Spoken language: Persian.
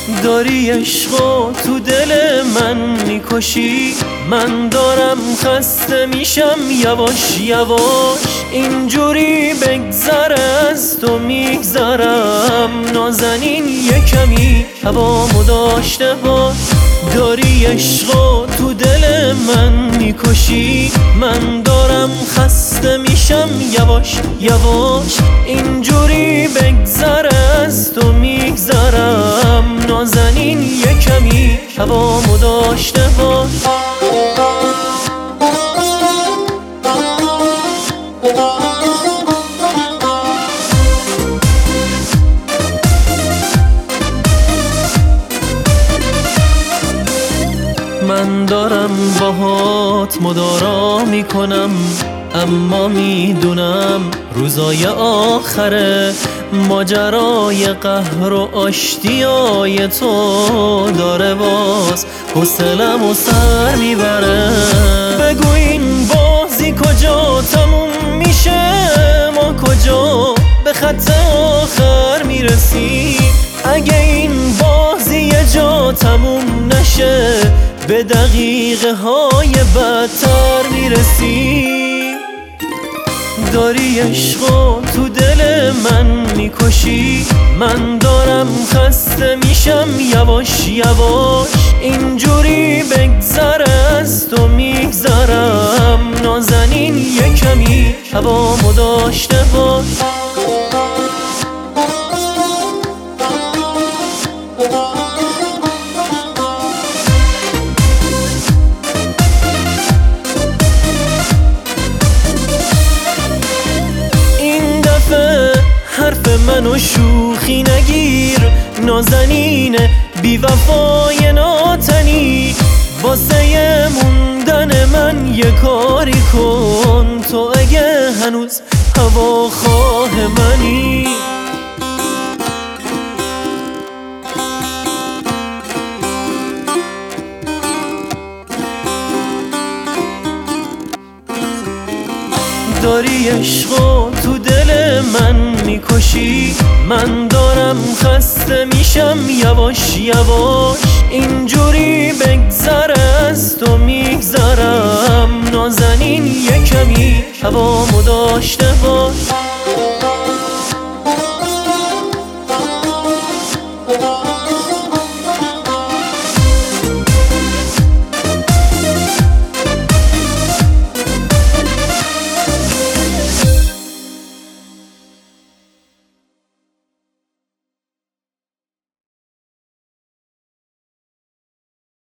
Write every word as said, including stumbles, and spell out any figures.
داری عشقو تو دل من میکشی، من دارم خسته میشم یواش یواش. اینجوری بگذره از تو میگذرم، نازنین یه کمی هوامو داشته باش. داری عشقو تو دل من میکشی، من دارم خسته میشم یواش یواش. اینجوری بگذره از تو میگذرم، نازنین یه کمی هوامو داشته باش. من دارم باهات مدارا میکنم، اما میدونم روزای آخره ماجرای قهر و آشتیای تو داره باز حوصله‌م و سر میبره. بگو این بازی کجا تموم میشه، ما کجا به خط آخر میرسیم. اگه این بازی یه جا تموم نشه، به دقیقه های بدتر میرسیم. داری عشقو تو دل من میکشی، من دارم خسته میشم یواش یواش. اینجوری بگذره از تو میگذرم، نازنین یه کمی هوامو داشته باش. حرف منو شوخی نگیر، نازنین بی وفای ناتنی. واسه موندن من یه کاری کن، تو اگه هنوز هواخواه منی. داری عشقو تو دل من میکشی، من دارم خسته میشم یواش یواش. اینجوری بگذره از تو میگذرم، نازنین یه کمی هوامو داشته باش.